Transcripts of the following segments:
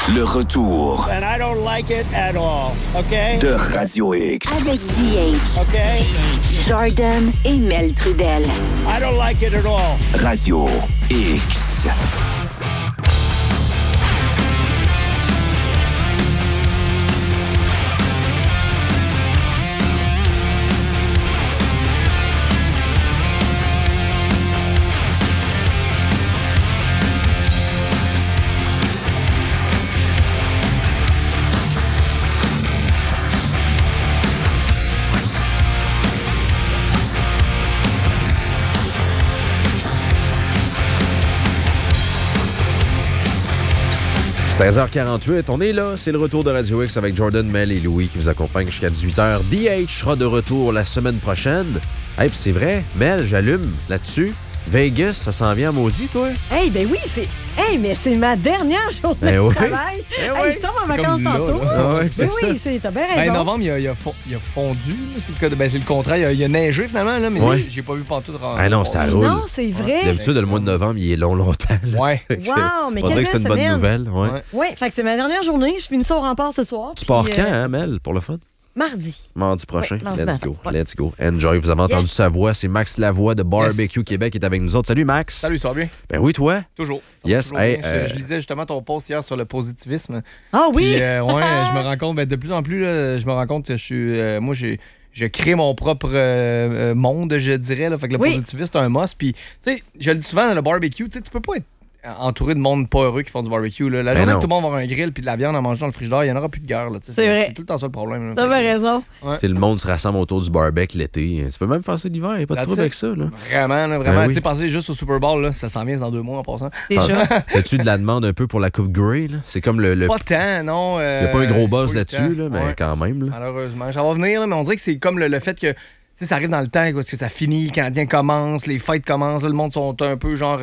Le retour. And I don't like it at all, OK? De Radio X. Avec DH. OK? Jordan et Mel Trudel. I don't like it at all. Radio X. « 16h48, on est là, c'est le retour de Radio X avec Jordan, Mel et Louis qui vous accompagnent jusqu'à 18h. DH sera de retour la semaine prochaine. Hey, puis c'est vrai, Mel, j'allume là-dessus. Vegas, ça s'en vient à maudit, toi? Hey, ben oui, c'est... Hey, mais c'est ma dernière journée de travail. Hey, je tombe en vacances tantôt. Oui, t'as bien raison. Novembre, il a fondu. C'est le cas de, c'est le contraire. Il a neigé finalement, là, mais j'ai pas vu pantoute. Ah non, ça roule. Non, c'est vrai. D'habitude, le mois de novembre, il est longtemps. Ouais. Wow, mais on dirait que c'est une bonne nouvelle. Ouais, fait que c'est ma dernière journée. Je finis ça au rempart ce soir. Tu pars quand, hein, Mel, pour le fun? Mardi prochain. Ouais, Let's go. Let's go. Enjoy. Vous avez entendu sa voix. C'est Max Lavoie de Barbecue Québec qui est avec nous autres. Salut, Max. Salut, ça va bien? Ben oui, toi? Toujours. Yes. Toujours hey, je lisais justement ton post hier sur le positivisme. Ah oui? Puis, je me rends compte, de plus en plus, je me rends compte que je suis... moi, je crée mon propre monde, je dirais. Là. Fait que le positivisme, c'est un must. Puis, tu sais, je le dis souvent dans le barbecue, tu peux pas être entouré de monde pas heureux qui font du barbecue. Là. La journée que tout le monde va avoir un grill puis de la viande à manger dans le frigidaire, il n'y en aura plus de guerre. Là, c'est vrai. C'est tout le temps ça le problème. T'as bien raison. Ouais. Le monde se rassemble autour du barbecue l'été. Tu peux même faire ça l'hiver, il n'y a pas de trouble avec ça. Là. Vraiment. Ben oui. Pensez juste au Super Bowl, là, ça s'en vient dans 2 mois en passant. Déjà. T'as-tu de la demande un peu pour la Coupe Grey? Là? C'est comme le... Pas tant, non. Il n'y a pas un gros buzz là-dessus, là, mais quand même. Là. Malheureusement. Ça va venir, là, mais on dirait que c'est comme le fait que... sais, ça arrive dans le temps, parce que ça finit, le Canadien commence, les fêtes commencent, là, le monde sont un peu genre...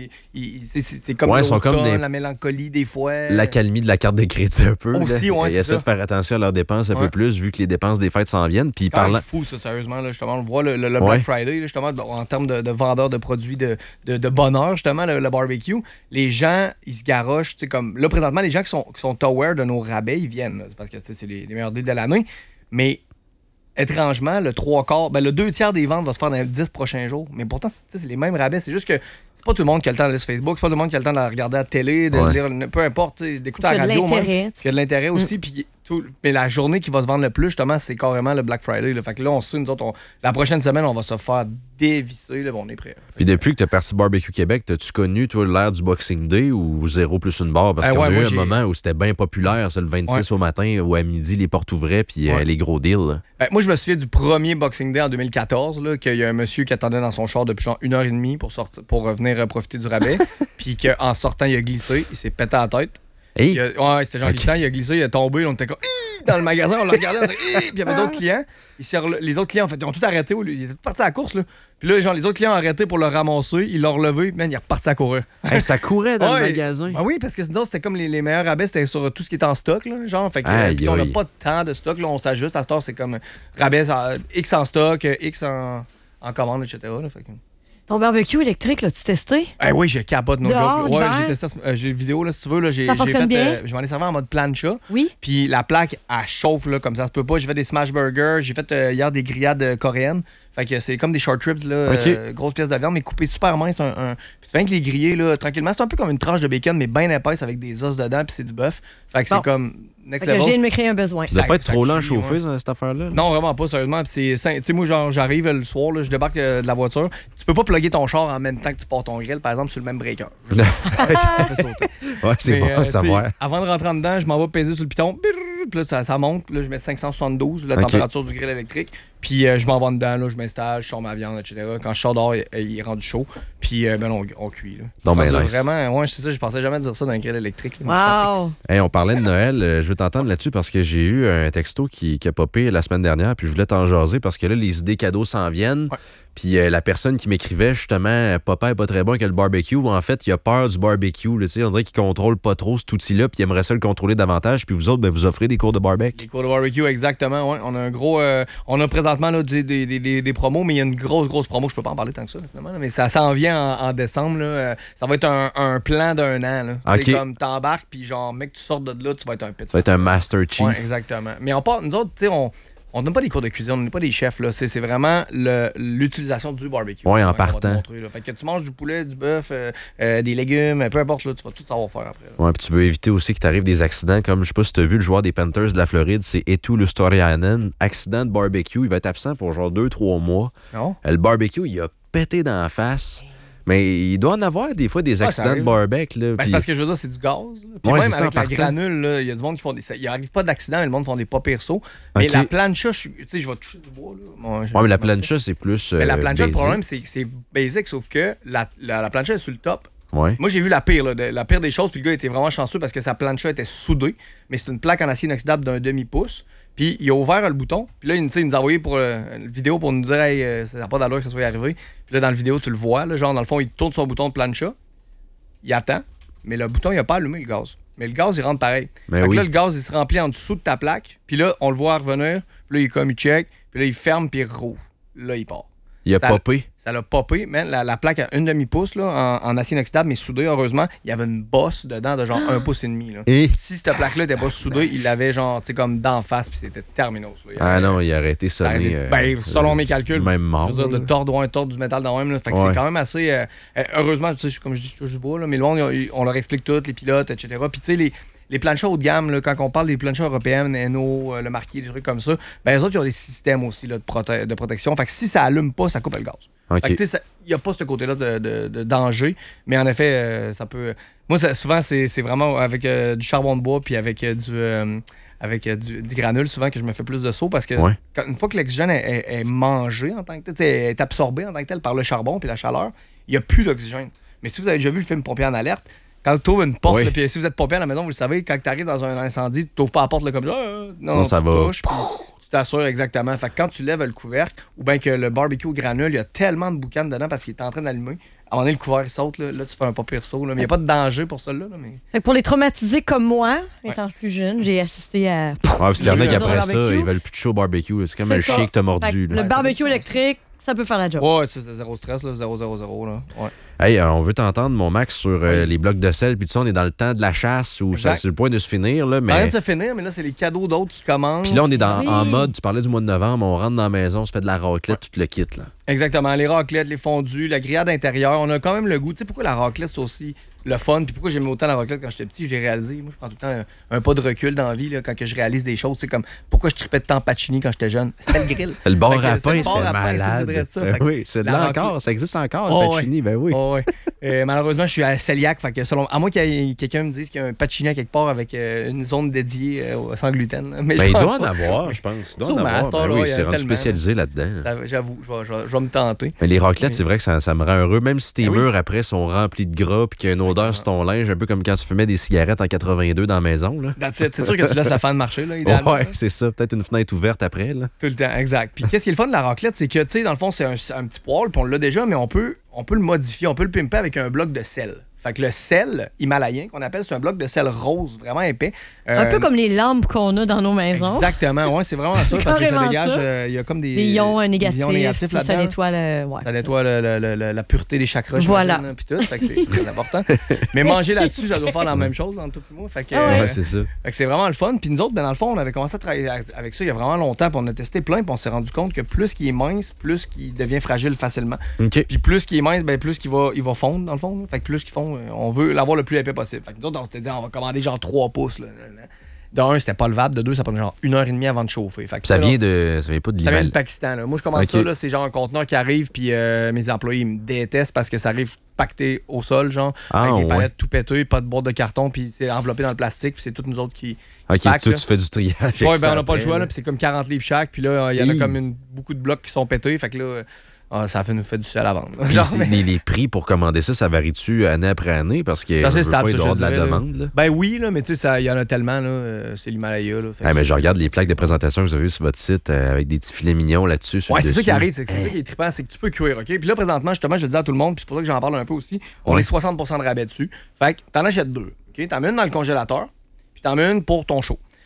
c'est comme l'automne, la mélancolie des fois. L'accalmie de la carte de crédit un peu. Aussi, ouais, ils essaient de faire attention à leurs dépenses un peu plus, vu que les dépenses des fêtes s'en viennent. Puis c'est fou, ça, sérieusement. Là, justement, on voit le Black Friday, là, justement, en termes de vendeurs de produits de bonheur, justement, le barbecue. Les gens, ils se garochent. Comme, là, présentement, les gens qui sont aware de nos rabais, ils viennent. Là, parce que c'est les meilleurs deals de l'année. Mais... étrangement, le 3/4, le 2/3 des ventes va se faire dans les 10 prochains jours. Mais pourtant, c'est les mêmes rabais. C'est juste que c'est pas tout le monde qui a le temps d'aller sur Facebook, c'est pas tout le monde qui a le temps de la regarder à la télé, de lire, peu importe, d'écouter à la radio. Il y a de l'intérêt aussi. Puis mais la journée qui va se vendre le plus, justement, c'est carrément le Black Friday. Là. Fait que là, on sait, nous autres, la prochaine semaine, on va se faire dévisser. Là, on est prêt. Puis depuis que tu as parti Barbecue Québec, t'as-tu connu, toi, l'ère du Boxing Day ou 0 plus une barre? Parce qu'on a eu un moment où c'était bien populaire, ça, le 26 au matin, où à midi, les portes ouvraient, puis les gros deals. Moi, je me souviens du premier Boxing Day en 2014, là, qu'il y a un monsieur qui attendait dans son char depuis genre 1h30 pour revenir profiter du rabais. Puis qu'en sortant, il a glissé, il s'est pété à la tête. Hey. C'était genre glissant, il a glissé, il a tombé, on était comme dans le magasin, on le regardait, on était, puis il y avait d'autres clients. Les autres clients, en fait, ils ont tout arrêté, ils étaient partis à la course, là. Puis là, genre, les autres clients ont arrêté pour le ramasser, ils l'ont relevé, puis il est reparti à courir. Hey, ça courait dans le magasin. Ben oui, parce que sinon, c'était comme les meilleurs rabais, c'était sur tout ce qui est en stock, là, genre. Fait que puis on n'a pas tant de stock, là, on s'ajuste. À ce temps, c'est comme rabais X en stock, X en commande, etc. Là, fait que... Ton barbecue électrique, l'as-tu testé? Oui, je capote nos jokes. Ouais, j'ai testé j'ai une vidéo, là, si tu veux. Là, ça fonctionne bien? Je m'en ai servi en mode plancha. Oui. Puis la plaque, elle chauffe, là, comme ça se peut pas. J'ai fait des smash burgers. J'ai fait hier des grillades coréennes. Fait que c'est comme des short ribs, là, grosses pièces de viande, mais coupées super minces. Puis tu fais que les griller, là, tranquillement. C'est un peu comme une tranche de bacon, mais bien épaisse avec des os dedans, puis c'est du bœuf. Fait que c'est comme next level. Je viens de me créer un besoin. Ça doit pas être trop lent à chauffer, cette affaire-là? Non, vraiment pas, sérieusement. Puis tu sais, moi, genre, j'arrive le soir, là, je débarque de la voiture. Tu peux pas plugger ton char en même temps que tu portes ton grill, par exemple, sur le même breaker. Ça fait sauter. Ouais, c'est bon à savoir. Avant de rentrer en dedans, je m'en vais peser sur le piton. Puis là, ça monte. Puis là, je mets 572, la température du grill électrique. Puis je m'en vais dedans, là, je m'installe, je sors ma viande, etc. Quand je sors dehors, il est rendu chaud. Puis on cuit. Là. Non, mais nice. Vraiment, c'est ça, je pensais jamais dire ça dans un grill électrique. Là, wow! Hey, on parlait de Noël. Je veux t'entendre là-dessus parce que j'ai eu un texto qui a popé la semaine dernière. Puis je voulais t'en jaser parce que là, les idées cadeaux s'en viennent. Ouais. Puis la personne qui m'écrivait, justement, papa est pas très bon avec le barbecue. En fait, il a peur du barbecue. Là, on dirait qu'il contrôle pas trop cet outil-là, puis il aimerait ça le contrôler davantage. Puis vous autres, vous offrez des cours de barbecue. Des cours de barbecue, exactement. Ouais. On a un gros. On a présentement présentement là, des promos, mais il y a une grosse promo. Je peux pas en parler tant que ça, finalement, là, mais ça s'en vient en décembre. Là. Ça va être un plan d'un an. Là. Okay. C'est comme t'embarques, puis genre, mec, tu sors de là, tu vas être un pit. Ça va être un Master Chief. Ouais, exactement. Mais nous autres, tu sais, on donne pas des cours de cuisine, on n'est pas des chefs. Là. C'est vraiment l'utilisation du barbecue. Oui, en partant. Fait que tu manges du poulet, du bœuf, des légumes, peu importe, là, tu vas tout savoir faire après. Oui, puis tu veux éviter aussi que t'arrives des accidents. Comme, je sais pas si tu as vu, le joueur des Panthers de la Floride, c'est Eetu Luostarinen. Accident de barbecue, il va être absent pour genre 2-3 mois. Non? Le barbecue, il a pété dans la face. Mais il doit en avoir des fois des accidents de barbecue. Là, c'est parce que je veux dire, c'est du gaz. Là. Puis même avec la granule, il y a du monde qui font des. Il n'arrive pas d'accident, mais le monde font des pas pires sauts. Mais la plancha, je vais toucher du bois. Là. Mais la plancha, c'est plus. Mais la plancha, basic. le problème, c'est que c'est basic, sauf que la plancha est sur le top. Ouais. Moi, j'ai vu la pire des choses, puis le gars était vraiment chanceux parce que sa plancha était soudée, mais c'est une plaque en acier inoxydable d'1 demi-pouce. Puis il a ouvert le bouton, puis là, il nous a envoyé pour une vidéo pour nous dire hey, ça n'a pas d'allure que ça soit arrivé. Puis là, dans la vidéo, tu le vois, là, genre, dans le fond, il tourne son bouton de plancha, il attend, mais le bouton, il n'a pas allumé le gaz. Mais le gaz, il rentre pareil. Mais fait oui. que là, le gaz, il se remplit en dessous de ta plaque, puis là, on le voit revenir, puis là, il check, puis là, il ferme, puis il rouvre. Là, il part. Il a popé. Ça l'a popé. Man, la plaque à 1 demi-pouce là, en acier inoxydable, mais soudée, heureusement, il y avait une bosse dedans de genre 1 pouce et demi. Là. Et? Si cette plaque-là n'était pas soudée, il l'avait genre, tu sais, comme d'en face, puis c'était terminos. Non, il aurait été sonné. Selon mes calculs, même mort. Je veux dire, le tordre du métal dans même. Là, fait que c'est quand même assez. Heureusement, tu sais, comme je dis, je touche du bois, là, mais le monde, on leur explique tout, les pilotes, etc. Puis tu sais, les planchas haut de gamme, là, quand on parle des planchas européennes, Eno, le Marquis, des trucs comme ça, ben les autres, ils ont des systèmes aussi là, de protection. Fait que si ça allume pas, ça coupe le gaz. Okay. Fait que tu sais, il n'y a pas ce côté-là de danger, mais en effet, ça peut... Moi, souvent, c'est vraiment avec du charbon de bois puis avec du granule, souvent, que je me fais plus de sauts parce que une fois que l'oxygène est mangé en tant que tel, est absorbé en tant que tel par le charbon puis la chaleur, il n'y a plus d'oxygène. Mais si vous avez déjà vu le film Pompier en alerte, quand tu ouvres une porte, puis si vous êtes pompier à la maison, vous le savez, quand tu arrives dans un incendie, tu n'ouvres pas la porte là, comme ça. Non, ça tu va. touches, tu t'assures exactement. Fait que quand tu lèves le couvercle, ou bien que le barbecue au granule, il y a tellement de boucanes dedans parce qu'il est en train d'allumer. À un moment donné, le couvercle saute, là tu fais un pas pire saut. Là. Mais il n'y a pas de danger pour ça. Là, mais... Fait que pour les traumatisés comme moi, étant plus jeune, j'ai assisté à. Parce qu'il y en a qui après ça, ils veulent plus de chaud barbecue. C'est comme un chien que t'as mordu. Le barbecue électrique, ça peut faire la job. Ouais, c'est zéro stress, là, 0, 0, 0. Là. Ouais. Hey, on veut t'entendre, mon Max, sur les blocs de sel. Puis tu sais, on est dans le temps de la chasse où c'est sur le point de se finir. Là, mais... Ça vient de se finir, mais là, c'est les cadeaux d'autres qui commencent. Puis là, on est en mode, tu parlais du mois de novembre, on rentre dans la maison, on se fait de la raclette, tout le kit. Là. Exactement. Les raclettes, les fondus, la grillade intérieure. On a quand même le goût. Tu sais pourquoi la raclette, c'est aussi le fun? Puis pourquoi j'aimais autant la raclette quand j'étais petit? Je l'ai réalisé. Moi, je prends tout le temps un pas de recul dans la vie là, quand que je réalise des choses. C'est comme pourquoi je tripais de temps Pacini quand j'étais jeune? C'était le grill. Le bar à pain, c'était malade. Oui, c'est de là encore. Ça existe encore, le Pacini. Ben oui. Malheureusement, je suis à celiac. Fait que à moins que quelqu'un me dise qu'il y a un Pacini à quelque part avec une zone dédiée sans gluten. Là. Mais il doit en avoir, je pense. Il doit en avoir. Ben oui, c'est rendu spécialisé là-dedans. J'avoue, je vais me tenter. Mais les raclettes, c'est vrai que ça me rend heureux. Même si tes murs après sont remplis de gras puis qu'il y a une odeur sur ton linge, un peu comme quand tu fumais des cigarettes en 82 dans la maison. C'est sûr que tu laisses la fan marcher, là, idéalement. Ouais, c'est ça. Peut-être une fenêtre ouverte après. Là. Tout le temps, exact. Puis qu'est-ce qui est le fun de la raclette, c'est que, tu sais, dans le fond, c'est un petit poêle, puis on l'a déjà, mais on peut le modifier, on peut le pimper avec un bloc de sel. Fait que le sel himalayen, qu'on appelle, c'est un bloc de sel rose, vraiment épais. Un peu comme les lampes qu'on a dans nos maisons. Exactement, ouais, c'est vraiment ça, parce que ça dégage, il y a comme des ions négatifs là-dedans. Ça nettoie, ça nettoie la pureté des chakras. Voilà. Puis tout, fait que c'est très important. Mais manger là-dessus, ça doit faire la même chose dans tout le monde. Fait que, ouais, c'est ça. Fait que c'est vraiment le fun. Puis nous autres, dans le fond, on avait commencé à travailler avec ça il y a vraiment longtemps, puis on a testé plein, puis on s'est rendu compte que plus qu'il est mince, plus qu'il devient fragile facilement. Okay. Puis plus qu'il est mince, ben plus qu'il va fondre, dans le fond. Fait que plus qu'il fond, on veut l'avoir le plus épais possible. Fait que nous autres, on s'était dit, on va commander genre 3 pouces. Là. De 1, c'était pas levable. De 2, ça prend genre 1h30 avant de chauffer. Fait que ça vient pas de Ça vient du Pakistan. Là. Moi, je commande ça. Là, c'est genre un conteneur qui arrive, puis mes employés ils me détestent parce que ça arrive pacté au sol, genre, avec des palettes tout pétées, pas de boîte de carton, puis c'est enveloppé dans le plastique, puis c'est toutes nous autres qui. OK, tu fais du triage. Ouais, ben on n'a pas le choix, là, puis c'est comme 40 livres chaque, puis là, il y en a comme beaucoup de blocs qui sont pétés, fait que là. Ça nous fait du sel à vendre. Les prix pour commander ça varie-tu année après année? Parce que c'est pas y avoir de la demande. Là. Ben oui, là, mais tu sais, il y en a tellement. Là, c'est l'Himalaya. Mais je regarde les plaques de présentation que vous avez sur votre site avec des petits filets mignons là-dessus. Ouais, c'est ça qui arrive. C'est ça qui est trippant, c'est que tu peux cuire. OK? Puis là, présentement, justement, je le dis à tout le monde, puis c'est pour ça que j'en parle un peu aussi. On est 60% de rabais dessus. Fait que t'en achètes 2. OK? T'en mets une dans le congélateur, puis t'en mets une pour ton show.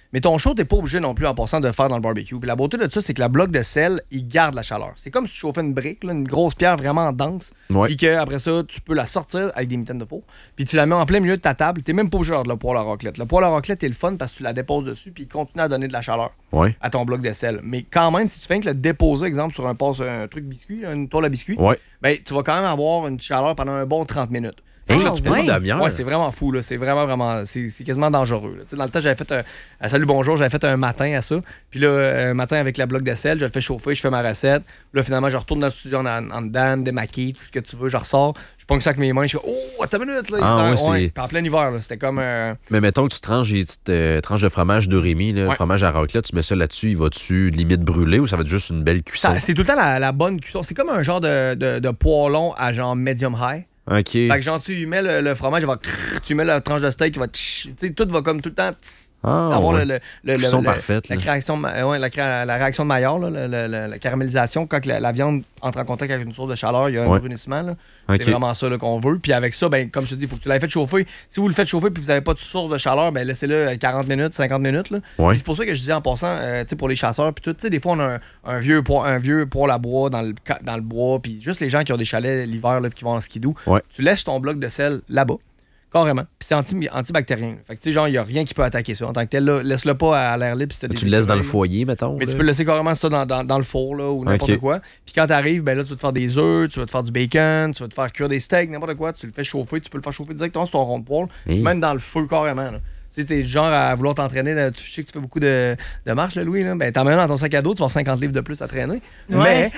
Mais ton chaud, t'es pas obligé non plus en passant de le faire dans le barbecue. Puis la beauté de ça, c'est que la bloc de sel, il garde la chaleur. C'est comme si tu chauffais une brique, là, une grosse pierre vraiment dense. Puis qu'après ça, tu peux la sortir avec des mitaines de four. Puis tu la mets en plein milieu de ta table. T'es même pas obligé de le poêle à raclette. Le poêle à raclette est le fun parce que tu la déposes dessus puis il continue à donner de la chaleur à ton bloc de sel. Mais quand même, si tu fais que le déposer, exemple, sur un truc biscuit, une toile à biscuit, ben, tu vas quand même avoir une chaleur pendant un bon 30 minutes. Tu peux une demi-heure. Ouais, c'est vraiment fou, là. C'est vraiment. C'est quasiment dangereux. Là. Dans le temps, j'avais fait Salut, bonjour, j'avais fait un matin à ça. Puis là, un matin avec la bloc de sel, je le fais chauffer, je fais ma recette. Là, finalement, je retourne dans le studio en dedans, démaquille, tout ce que tu veux, je ressors. Je pogne ça avec mes mains, je fais oh, attends une minute, là. Puis en plein hiver, là, c'était comme. Mais mettons que tu tranches des petites tranches de fromage de Rémi, le fromage à raclette, tu mets ça là-dessus, il va-tu limite brûler ou ça va être juste une belle cuisson? C'est tout le temps la bonne cuisson. C'est comme un genre de poêlon à genre medium high. OK. Fait que genre, tu mets le fromage, tu mets la tranche de steak, il va. Tu sais, tout va comme tout le temps. Avoir parfaite. La réaction de Maillard, la caramélisation, quand la viande entre en contact avec une source de chaleur, il y a un brunissement. Là. C'est vraiment ça là, qu'on veut. Puis avec ça, ben, comme je te dis, il faut que tu l'aies fait chauffer. Si vous le faites chauffer et vous n'avez pas de source de chaleur, ben, laissez-le 40 minutes, 50 minutes. Là. C'est pour ça que je disais en passant, pour les chasseurs, puis tout, des fois, on a un vieux poêle à bois dans le bois, puis juste les gens qui ont des chalets l'hiver et qui vont en skidoo, tu laisses ton bloc de sel là-bas. Carrément. Puis c'est antibactérien. Fait que, tu sais, genre, il n'y a rien qui peut attaquer ça. En tant que tel, là, laisse-le pas à l'air libre. Si tu le laisses dans le foyer, mettons. Mais tu peux le laisser carrément ça dans le four, là, ou n'importe quoi. Puis quand tu arrives, ben là, tu vas te faire des œufs, tu vas te faire du bacon, tu vas te faire cuire des steaks, n'importe quoi. Tu le fais chauffer. Tu peux le faire chauffer directement sur ton rond de poêle, même dans le feu, carrément. Là. Si t'es du genre à vouloir t'entraîner, là, tu sais que tu fais beaucoup de marche, là, Louis, là, ben t'emmènes dans ton sac à dos, tu vas avoir 50 livres de plus à traîner. Mais,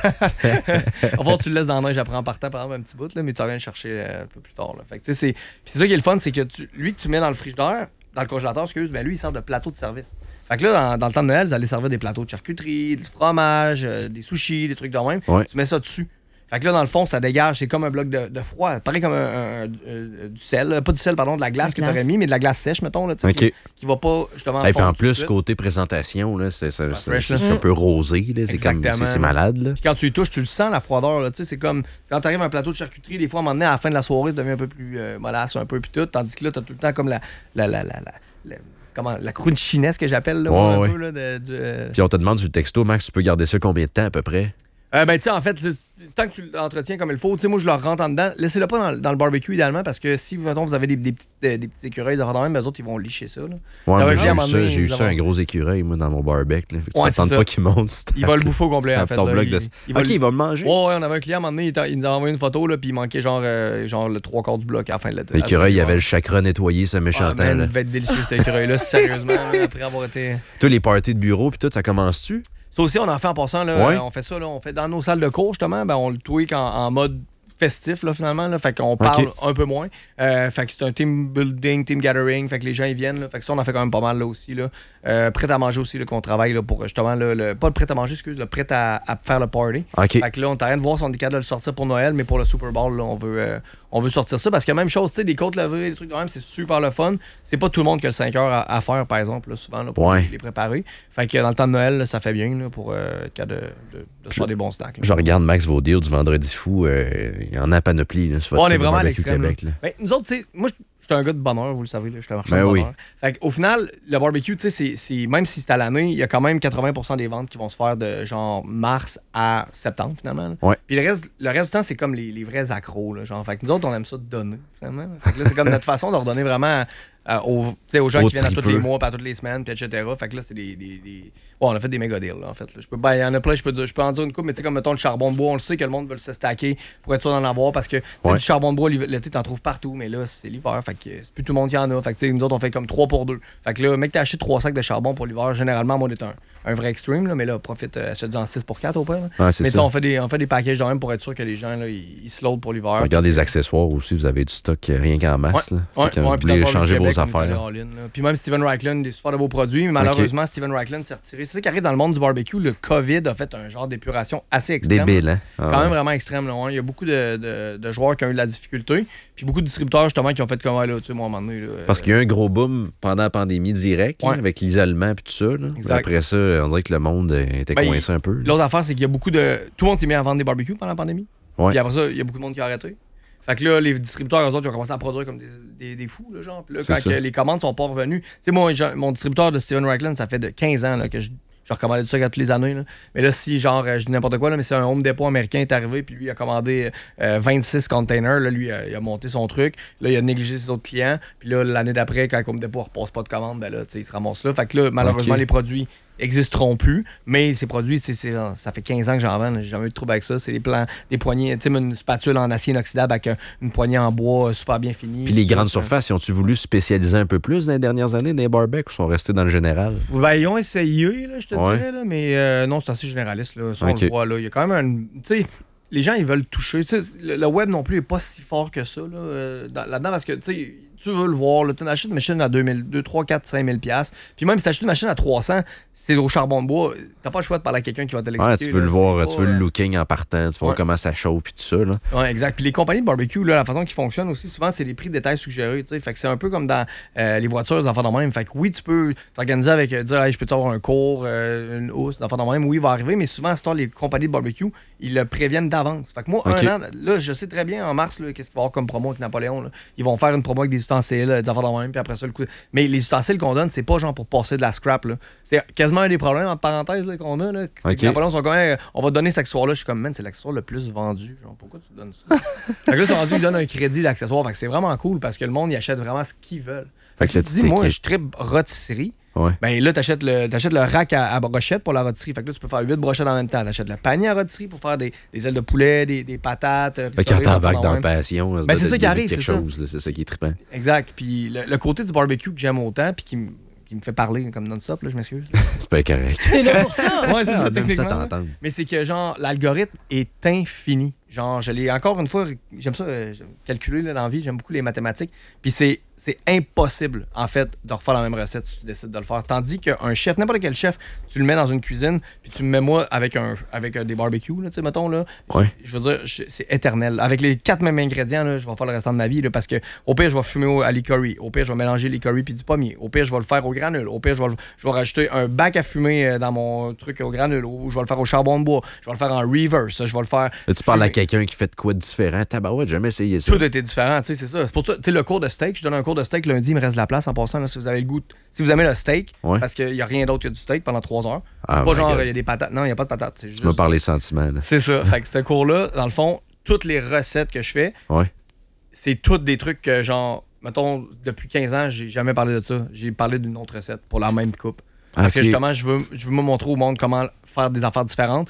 enfin, tu le laisses dans la neige après en partant, par exemple, un petit bout, là, mais tu reviens le chercher un peu plus tard. Là. Fait que, c'est ça qui est le fun, c'est que lui que tu mets dans le frigidaire, dans le congélateur, ben lui, il sert de plateau de service. Fait que là, dans le temps de Noël, vous allez servir des plateaux de charcuterie, du fromage, des sushis, des trucs de même. Tu mets ça dessus. Fait que là, dans le fond, ça dégage, c'est comme un bloc de froid. Pareil comme du sel, pas du sel, pardon, de la glace que tu aurais mis, mais de la glace sèche, mettons, là, qui va pas justement. Et puis en plus, côté présentation, là, c'est un peu rosé, là, c'est malade. Là. Puis quand tu y touches, tu le sens, la froideur. Là, c'est comme quand tu arrives à un plateau de charcuterie, des fois, à un moment donné, à la fin de la soirée, ça devient un peu plus mollasse, un peu, puis tout. Tandis que là, tu as tout le temps comme la crunchiness que j'appelle, là, un peu. Là, Puis on te demande sur le texto, Max, tu peux garder ça combien de temps à peu près? Ben, tu sais, en fait, tant que tu l'entretiens comme il faut, tu sais, moi, je le rentre en dedans. Laissez-le pas dans le barbecue, idéalement, parce que si, mettons, vous avez des petits écureuils devant même, eux autres, ils vont licher ça. Là. Ouais, j'ai eu ça, un gros écureuil, moi, dans mon barbecue. Tu t'attends pas qu'il monte. Il va le bouffer au complet, en fait. Il va le manger. Ouais, on avait un client, à un moment donné, il nous a envoyé une photo, là, puis il manquait genre le 3/4 du bloc à la fin de la l'écureuil, il avait le chakra nettoyé, ce méchant temps. Il devait être délicieux, cet écureuil-là, sérieusement, après avoir été. Toi, les parties de bureau, puis tout, ça commence-tu? Ça aussi, on en fait en passant. Là, on fait ça. Là, on fait dans nos salles de cours, justement. Ben, on le tweak en mode festif, là, finalement. Là, fait qu'on parle un peu moins. Fait que c'est un team building, team gathering. Fait que les gens, ils viennent. Là, fait que ça, on en fait quand même pas mal, là, aussi. Là. Prêt à manger aussi, là, qu'on travaille là, pour justement... Là, pas le prêt à manger, excuse, le prêt à faire le party. Fait que là, on est en train de voir si on est capable de le sortir pour Noël, mais pour le Super Bowl, là, on veut sortir ça parce que même chose, tu sais, des côtes levées, des trucs de même, c'est super le fun. C'est pas tout le monde qui a le 5 heures à faire, par exemple, là, souvent, là, pour les préparer. Fait que dans le temps de Noël, là, ça fait bien là, pour être capable de faire des bons snacks. Là. Je regarde Max vos deals du vendredi fou. Il y en a à panoplie. Là, on est vraiment à l'extrême. Ben, nous autres, tu sais, moi, je suis un gars de bonheur, vous le savez, là, je suis un marchand de bonheur. Fait qu'au final, le barbecue, tu sais, même si c'est à l'année, il y a quand même 80% des ventes qui vont se faire de genre mars à septembre, finalement. Puis le reste du temps, c'est comme les vrais accros, là, genre. Fait que nous autres, on aime ça de donner, finalement. Fait que là, c'est comme notre façon de redonner vraiment aux gens qui viennent à tous les mois, puis à toutes les semaines, puis etc. Fait que là, c'est des... on a fait des méga deals, là, en fait. Il y en a plein, je peux en dire une couple, mais tu sais, comme mettons le charbon de bois, on le sait que le monde veut se stacker pour être sûr d'en avoir parce que du charbon de bois, l'été, t'en trouves partout, mais là, c'est l'hiver, fait que c'est plus tout le monde qui en a. Fait que nous autres, on fait comme 3 pour 2. Fait que là, mec, t'as acheté 3 sacs de charbon pour l'hiver, généralement, moi, on est un vrai extreme, là, mais là, profite, achète-en 6 pour 4 au pire. Mais on fait des packages de même pour être sûr que les gens, là, ils se loadent pour l'hiver. Regarde les accessoires aussi, vous avez du stock rien qu'en masse. Vous voulez changer vos affaires. Puis même Steven Raichlen, des super de beaux produits, mais malheureusement, Steven Raichlen s'est retiré. C'est ça qui arrive dans le monde du barbecue. Le COVID a fait un genre d'épuration assez extrême. Débile, hein? Quand même vraiment extrême. Là, Il y a beaucoup de joueurs qui ont eu de la difficulté. Puis beaucoup de distributeurs, justement, qui ont fait comme, là, tu sais, moi, à un moment donné. Parce qu'il y a eu un gros boom pendant la pandémie direct, avec l'isolement et tout ça. Là. Après ça, on dirait que le monde était coincé un peu. L'autre affaire, c'est qu'il y a beaucoup de... Tout le monde s'est mis à vendre des barbecues pendant la pandémie. Puis après ça, il y a beaucoup de monde qui a arrêté. Fait que là, les distributeurs, eux autres, ils ont commencé à produire comme des fous, là, genre. Puis là, quand les commandes sont pas revenues... Tu sais, moi, mon distributeur de Steven Raichlen, ça fait de 15 ans là, que je recommandais ça toutes les années. Là. Mais là, si, genre, je dis n'importe quoi, là, mais c'est un Home Depot américain est arrivé, puis lui, il a commandé 26 containers. Là, lui, il a monté son truc. Là, il a négligé ses autres clients. Puis là, l'année d'après, quand Home Depot ne repasse pas de commande, ben là, il se ramasse là. Fait que là, malheureusement, les produits existeront plus, mais ces produits, ça fait 15 ans que j'en vends, j'ai jamais eu de trouble avec ça. C'est des poignées, tu sais, une spatule en acier inoxydable avec une poignée en bois super bien finie. Puis les grandes surfaces, ils ont-tu voulu spécialiser un peu plus dans les dernières années des barbecues ou sont restés dans le général? Ben, ils ont essayé, là, je te dirais, là, mais non, c'est assez généraliste. Là. Ça, on le voit, là. Il y a quand même tu sais, les gens, ils veulent toucher. Tu sais, le web non plus n'est pas si fort que ça là-dedans parce que, tu sais, tu veux le voir, tu achètes une machine à 2 3, 4, 5 000 $. Puis même si tu achètes une machine à 300, c'est au charbon de bois, t'as pas le choix de parler à quelqu'un qui va te l'expliquer. Tu veux le voir, tu veux le looking en partant, tu veux voir comment ça chauffe puis tout ça. Là. Ouais, exact. Puis les compagnies de barbecue, là, la façon qu'ils fonctionnent aussi, souvent, c'est les prix de détail suggérés. T'sais. Fait que c'est un peu comme dans les voitures, les enfants de même. Fait que oui, tu peux t'organiser avec dire, hey, je peux avoir un cours, une housse, d'enfants de même. Oui, il va arriver, mais souvent, les compagnies de barbecue, ils le préviennent d'avance. Fait que moi, un an, là, je sais très bien en mars, là, qu'est-ce qu'il va y avoir comme promo avec Napoléon. Là. Ils vont faire une promo avec des ustensiles, des enfants de même, puis après ça, le coup. Mais les ustensiles qu'on donne, c'est pas genre pour passer de la scrap. Là. C'est quasiment un des problèmes, entre parenthèses, là, qu'on a. Là. Napoléon sont quand même, on va te donner cet accessoire-là. Je suis comme, man, c'est l'accessoire le plus vendu. Genre, pourquoi tu donnes ça? Fait que là, ils sont rendus, ils donnent un crédit d'accessoire. Fait que c'est vraiment cool parce que le monde, il achète vraiment ce qu'ils veulent. Fait que si tu dis, moi, je tripe rôtisserie. Ouais. Ben là, t'achètes le rack à brochettes pour la rôtisserie. Fait que là, tu peux faire 8 brochettes en même temps. T'achètes le panier à rôtisserie pour faire des ailes de poulet, des patates. Quand t'embarques dans le passion, c'est ça qui arrive, c'est c'est ça qui est trippant. Exact. Puis le côté du barbecue que j'aime autant, puis qui me fait parler comme non-stop, là, je m'excuse. C'est pas correct. C'est là pour ça. Ouais, c'est ça, techniquement. Ça t'entend. Mais c'est que, genre, l'algorithme est infini. Genre, je l'ai encore une fois, j'aime ça, calculer là, dans la vie, j'aime beaucoup les mathématiques. Puis c'est impossible, en fait, de refaire la même recette si tu décides de le faire. Tandis qu'un chef, n'importe quel chef, tu le mets dans une cuisine, puis tu me mets moi avec des barbecues, tu sais, mettons, là. Ouais. Je veux dire, c'est éternel. Avec les 4 mêmes ingrédients, là, je vais faire le restant de ma vie, là, parce que au pire, je vais fumer à l'e-curry. Au pire, je vais mélanger l'e-curry puis du pommier. Au pire, je vais le faire au granule. Au pire, je vais rajouter un bac à fumer dans mon truc au granule. Ou je vais le faire au charbon de bois. Je vais le faire en reverse. Je vais le faire. Là, tu parles à quelqu'un qui fait de quoi de différent. Tabarouette, jamais essayé ça. Tout était différent, tu sais, c'est ça. C'est pour ça, tu sais, le cours de steak, je donne un cours de steak lundi, il me reste de la place en passant, là, si vous avez le goût. Si vous aimez le steak, parce qu'il n'y a rien d'autre que du steak pendant 3 heures. Pas genre, il y a des patates. Non, il n'y a pas de patates. Tu m'as parlé sentiments. C'est ça. Fait que ce cours-là, dans le fond, toutes les recettes que je fais, c'est toutes des trucs que, genre, mettons, depuis 15 ans, j'ai jamais parlé de ça. J'ai parlé d'une autre recette pour la même coupe. Parce que justement, je veux me montrer au monde comment faire des affaires différentes.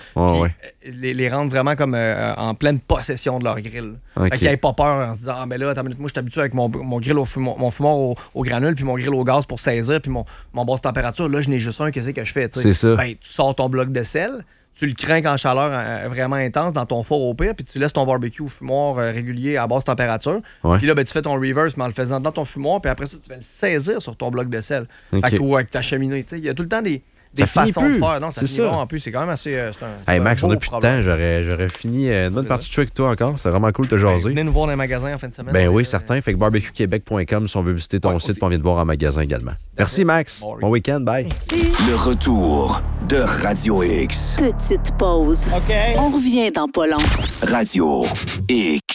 Les rendre vraiment comme en pleine possession de leur grill. Fait qu'ils n'aient pas peur en se disant, ah, ben là, attends, moi, je suis habitué avec mon grill mon fumoir au granule, puis mon grill au gaz pour saisir, puis mon basse température. Là, je n'ai juste un, qu'est-ce que je fais? C'est ça. Ben, tu sors ton bloc de sel, tu le crains en chaleur vraiment intense dans ton four au pire, puis tu laisses ton barbecue au fumoir régulier à basse température. Puis là, ben, tu fais ton reverse, mais en le faisant dans ton fumoir, puis après ça, tu vas le saisir sur ton bloc de sel. Fait que, ou avec ta cheminée. Il y a tout le temps des façons de faire. Non, ça finit pas en plus. C'est quand même assez. Hey Max, on a plus de temps. J'aurais fini une bonne partie de truc avec toi encore. C'est vraiment cool de te jaser. Venez nous voir dans les magasins en fin de semaine. Ben oui, certain. Fait que barbecuequebec.com si on veut visiter ton site, puis on vient te voir en magasin également. Merci Max. Bon week-end. Bye. Merci. Le retour de Radio X. Petite pause. OK. On revient dans pas long. Radio X.